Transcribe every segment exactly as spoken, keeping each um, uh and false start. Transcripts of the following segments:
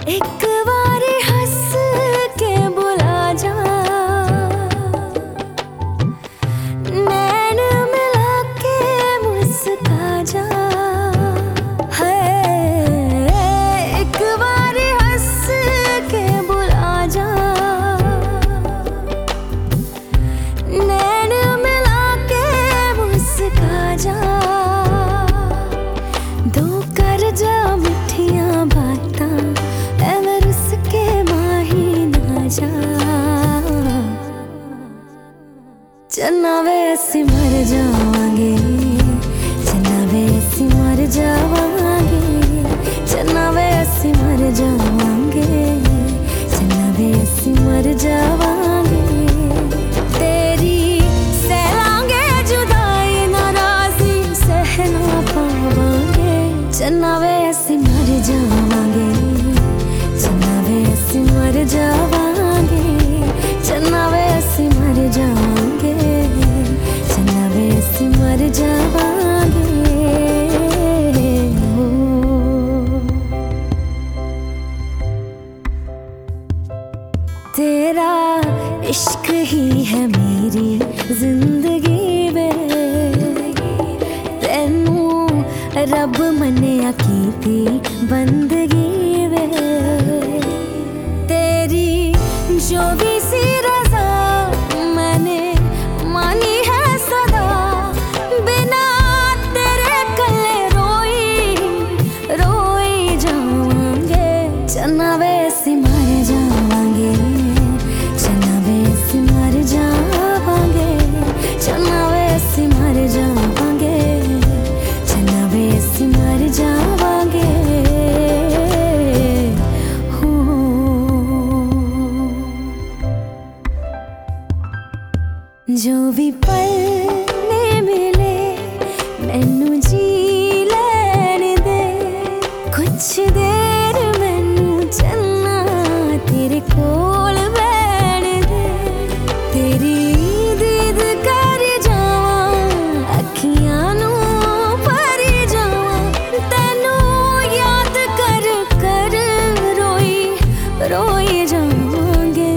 एक बारी हंस के बुला जा, नैन मिला के मुस्का जा। है एक बारी हंस के बुला जा, नैन मिला के मुस्का जा। दो कर जा मिठियां बातां, एवं रुस के माही ना जा। चन्ना वे असी मर जावांगे, चन्ना वे असी मर जावांगे, चन्ना वे असी मर जावांगे, चन्ना वे असी मर जावांगे। तेरी सहलांगे जुदाई नाराज़ी सह ना पावांगे। चन्ना वे असी मर जावांगे, चन्ना वे असी मर जावांगे, चन्ना वे असी मर जावांगे, चन्ना वे असी मर जावांगे। तेरा इश्क ही है मेरी जिंदगी में, तेनू रब मन्निया कीती बंदगी में। तेरी जो भी सी रज़ा मैंने मानी है सदा, बिना तेरे कल्ले रोई रोई जावांगे। चन्ना वे असी मर जावांगे, चन्ना वे असी मर जावांगे, चन्ना वे असी मर जावांगे, चन्ना वे असी मर जावांगे। हो जो भी पल ने मिले मैनू जी लैण दे, कुछ देर मैनू चन्ना तेरे कोल बैण दे। तेरी दीद कर जावां, अखियां नू भरी जावां, तैनू याद कर कर रोई रोई जावांगे।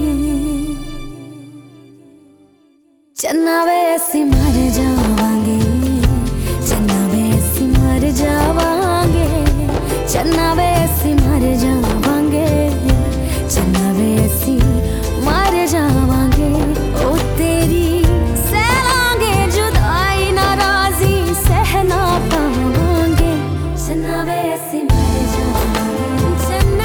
चन्ना वे असी मर जावांगे, चन्ना वे असी मर जावांगे, चन्ना वे असी मर जावांगे, चन्ना वे असी मर जावांगे। ओ तेरी सहलांगे जुदाई नाराज़ी सह ना पावांगे। चन्ना वे असी मर जावांगे, चन्ना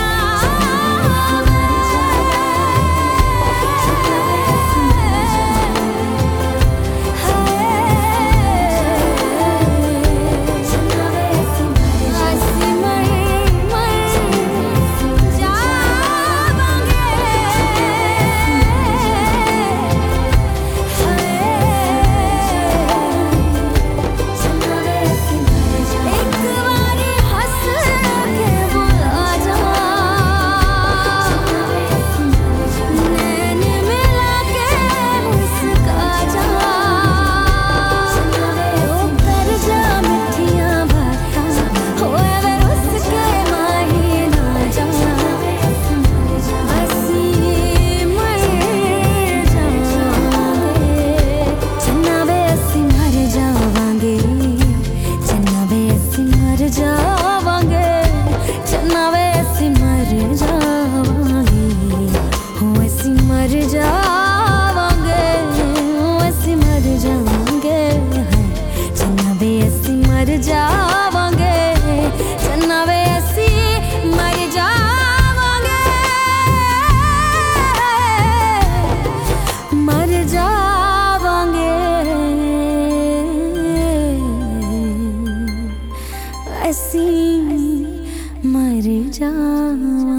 जावांगे। चन्ना वे असी मर जावांगे, मर जावांगे, असी मर जावांगे।